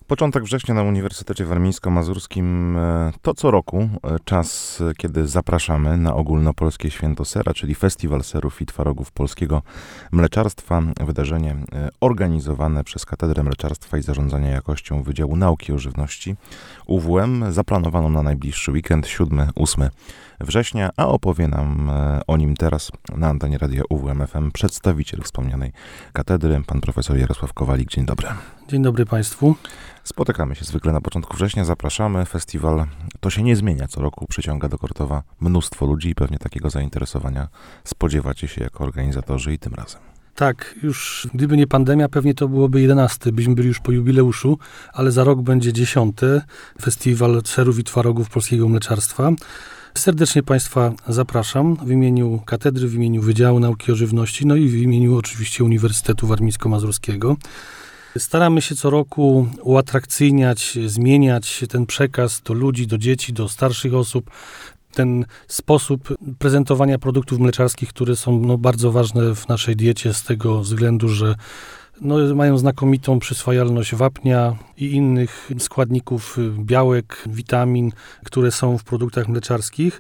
Początek września na Uniwersytecie Warmińsko-Mazurskim to co roku czas, kiedy zapraszamy na ogólnopolskie Święto Sera, czyli Festiwal Serów i Twarogów Polskiego Mleczarstwa. Wydarzenie organizowane przez Katedrę Mleczarstwa i Zarządzania Jakością Wydziału Nauki o Żywności UWM. Zaplanowano na najbliższy weekend 7-8 września, a opowie nam o nim teraz na antenie radia UWM FM przedstawiciel wspomnianej katedry, pan profesor Jarosław Kowalik. Dzień dobry. Dzień dobry Państwu. Spotykamy się zwykle na początku września, zapraszamy. Festiwal to się nie zmienia co roku, przyciąga do Kortowa mnóstwo ludzi i pewnie takiego zainteresowania spodziewacie się jako organizatorzy i tym razem. Tak, już gdyby nie pandemia, pewnie to byłoby 11. Byśmy byli już po jubileuszu, ale za rok będzie 10. Festiwal Serów i Twarogów Polskiego Mleczarstwa. Serdecznie Państwa zapraszam w imieniu katedry, w imieniu Wydziału Nauki o Żywności, no i w imieniu oczywiście Uniwersytetu Warmińsko-Mazurskiego. Staramy się co roku uatrakcyjniać, zmieniać ten przekaz do ludzi, do dzieci, do starszych osób. Ten sposób prezentowania produktów mleczarskich, które są bardzo ważne w naszej diecie z tego względu, że mają znakomitą przyswajalność wapnia i innych składników białek, witamin, które są w produktach mleczarskich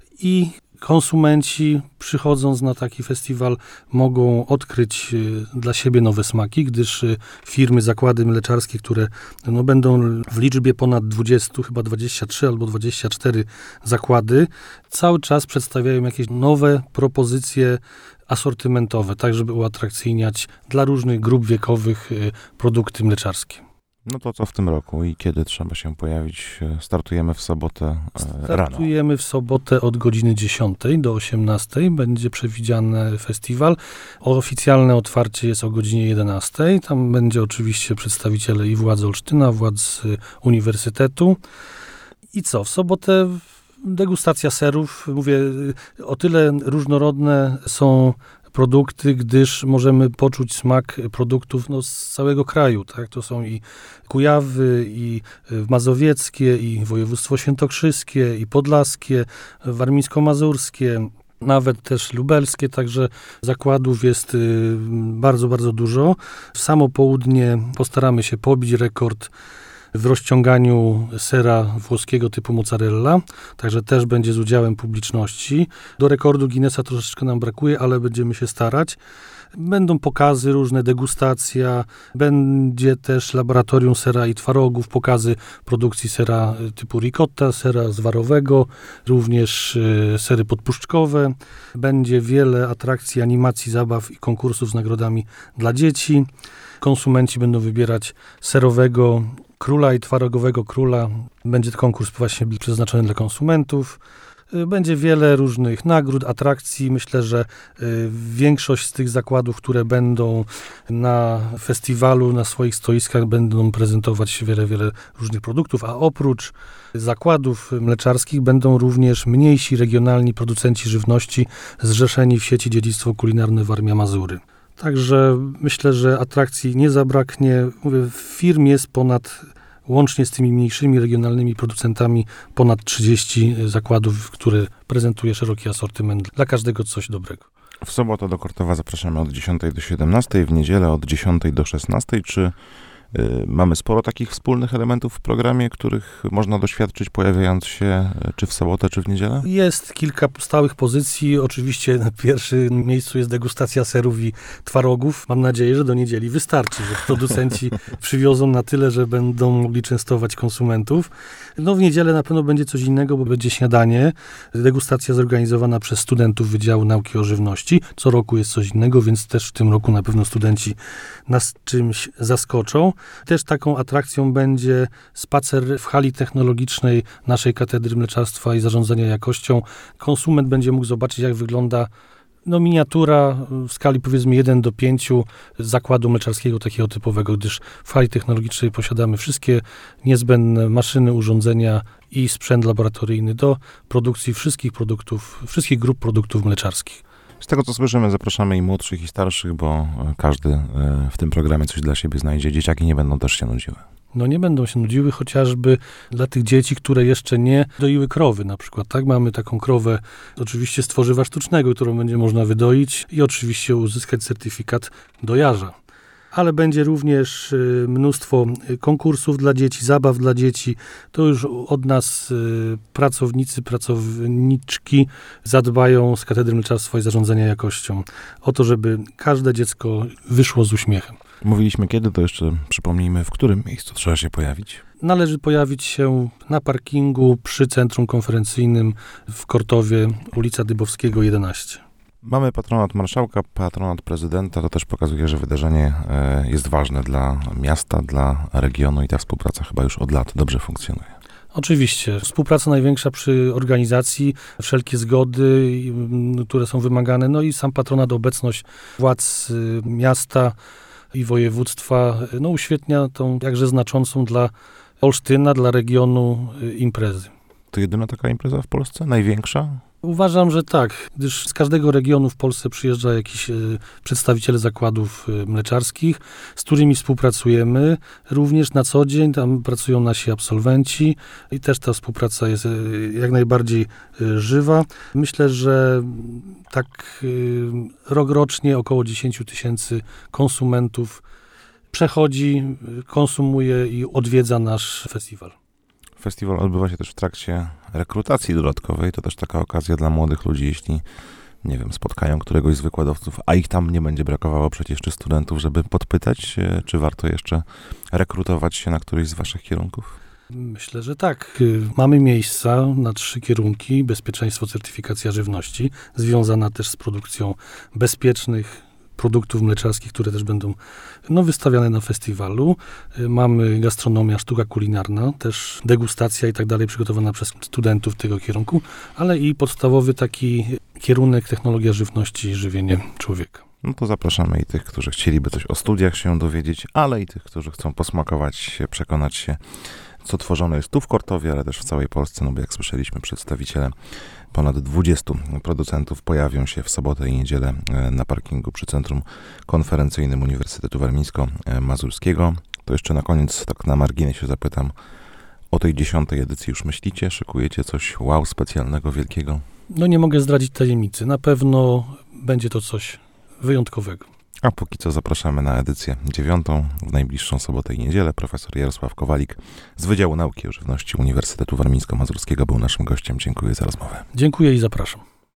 i konsumenci, przychodząc na taki festiwal, mogą odkryć dla siebie nowe smaki, gdyż firmy, zakłady mleczarskie, które będą w liczbie ponad 20, chyba 23 albo 24 zakłady, cały czas przedstawiają jakieś nowe propozycje asortymentowe, tak żeby uatrakcyjniać dla różnych grup wiekowych produkty mleczarskie. No to co w tym roku i kiedy trzeba się pojawić? Startujemy w sobotę rano. Startujemy w sobotę od godziny 10 do 18. Będzie przewidziany festiwal. Oficjalne otwarcie jest o godzinie 11. Tam będzie oczywiście przedstawiciele i władz Olsztyna, władz uniwersytetu. I co? W sobotę degustacja serów. Mówię, o tyle różnorodne są produkty, gdyż możemy poczuć smak produktów z całego kraju. Tak? To są i Kujawy, i mazowieckie, i województwo świętokrzyskie, i podlaskie, warmińsko-mazurskie, nawet też lubelskie, także zakładów jest bardzo, bardzo dużo. W samo południe postaramy się pobić rekord w rozciąganiu sera włoskiego typu mozzarella, także też będzie z udziałem publiczności. Do rekordu Guinnessa troszeczkę nam brakuje, ale będziemy się starać. Będą pokazy, różne degustacja, będzie też laboratorium sera i twarogów, pokazy produkcji sera typu ricotta, sera zwarowego, również sery podpuszczkowe. Będzie wiele atrakcji, animacji, zabaw i konkursów z nagrodami dla dzieci. Konsumenci będą wybierać serowego króla i twarogowego króla. Będzie to konkurs właśnie przeznaczony dla konsumentów. Będzie wiele różnych nagród, atrakcji. Myślę, że większość z tych zakładów, które będą na festiwalu, na swoich stoiskach, będą prezentować wiele, wiele różnych produktów, a oprócz zakładów mleczarskich będą również mniejsi regionalni producenci żywności zrzeszeni w sieci Dziedzictwo Kulinarne Warmia-Mazury. Także myślę, że atrakcji nie zabraknie. Mówię, firm jest łącznie z tymi mniejszymi regionalnymi producentami, ponad 30 zakładów, które prezentuje szeroki asortyment. Dla każdego coś dobrego. W sobotę do Kortowa zapraszamy od 10 do 17, w niedzielę od 10 do 16. Czy mamy sporo takich wspólnych elementów w programie, których można doświadczyć pojawiając się czy w sobotę, czy w niedzielę? Jest kilka stałych pozycji. Oczywiście na pierwszym miejscu jest degustacja serów i twarogów. Mam nadzieję, że do niedzieli wystarczy, że producenci przywiozą na tyle, że będą mogli częstować konsumentów. W niedzielę na pewno będzie coś innego, bo będzie śniadanie. Degustacja zorganizowana przez studentów Wydziału Nauki o Żywności. Co roku jest coś innego, więc też w tym roku na pewno studenci nas czymś zaskoczą. Też taką atrakcją będzie spacer w hali technologicznej naszej Katedry Mleczarstwa i Zarządzania Jakością. Konsument będzie mógł zobaczyć, jak wygląda miniatura w skali powiedzmy 1:5 zakładu mleczarskiego takiego typowego, gdyż w hali technologicznej posiadamy wszystkie niezbędne maszyny, urządzenia i sprzęt laboratoryjny do produkcji wszystkich grup produktów mleczarskich. Z tego, co słyszymy, zapraszamy i młodszych, i starszych, bo każdy w tym programie coś dla siebie znajdzie. Dzieciaki nie będą też się nudziły. Nie będą się nudziły, chociażby dla tych dzieci, które jeszcze nie doiły krowy na przykład. Tak, mamy taką krowę oczywiście z tworzywa sztucznego, którą będzie można wydoić i oczywiście uzyskać certyfikat dojarza. ale będzie również mnóstwo konkursów dla dzieci, zabaw dla dzieci. To już od nas pracownicy, pracowniczki zadbają z Katedry Mleczarstwa i Zarządzania Jakością o to, żeby każde dziecko wyszło z uśmiechem. Mówiliśmy kiedy, to jeszcze przypomnijmy, w którym miejscu trzeba się pojawić. Należy pojawić się na parkingu przy Centrum Konferencyjnym w Kortowie, ulica Dybowskiego 11. Mamy patronat marszałka, patronat prezydenta. To też pokazuje, że wydarzenie jest ważne dla miasta, dla regionu i ta współpraca chyba już od lat dobrze funkcjonuje. Oczywiście. Współpraca największa przy organizacji, wszelkie zgody, które są wymagane, no i sam patronat, obecność władz miasta i województwa, no uświetnia tą jakże znaczącą dla Olsztyna, dla regionu imprezy. To jedyna taka impreza w Polsce? Największa? Uważam, że tak, gdyż z każdego regionu w Polsce przyjeżdża jakiś przedstawiciele zakładów mleczarskich, z którymi współpracujemy. Również na co dzień tam pracują nasi absolwenci i też ta współpraca jest jak najbardziej żywa. Myślę, że tak rokrocznie około 10 000 konsumentów przechodzi, konsumuje i odwiedza nasz festiwal. Festiwal odbywa się też w trakcie rekrutacji dodatkowej. To też taka okazja dla młodych ludzi, jeśli, nie wiem, spotkają któregoś z wykładowców, a ich tam nie będzie brakowało przecież czy studentów, żeby podpytać, czy warto jeszcze rekrutować się na któryś z waszych kierunków? Myślę, że tak. Mamy miejsca na 3 kierunki. Bezpieczeństwo, certyfikacja żywności, związana też z produkcją bezpiecznych produktów mleczarskich, które też będą wystawiane na festiwalu. Mamy gastronomia, sztuka kulinarna, też degustacja i tak dalej, przygotowana przez studentów tego kierunku, ale i podstawowy taki kierunek technologia żywności i żywienie człowieka. No to zapraszamy i tych, którzy chcieliby coś o studiach się dowiedzieć, ale i tych, którzy chcą posmakować się, przekonać się, co tworzone jest tu w Kortowie, ale też w całej Polsce, no bo jak słyszeliśmy, przedstawiciele ponad 20 producentów pojawią się w sobotę i niedzielę na parkingu przy Centrum Konferencyjnym Uniwersytetu Warmińsko-Mazurskiego. To jeszcze na koniec, tak na marginesie zapytam, o tej 10. edycji już myślicie? Szykujecie coś wow, specjalnego, wielkiego? No nie mogę zdradzić tajemnicy. Na pewno będzie to coś wyjątkowego. A póki co zapraszamy na edycję 9. w najbliższą sobotę i niedzielę. Profesor Jarosław Kowalik z Wydziału Nauki o Żywności Uniwersytetu Warmińsko-Mazurskiego był naszym gościem. Dziękuję za rozmowę. Dziękuję i zapraszam.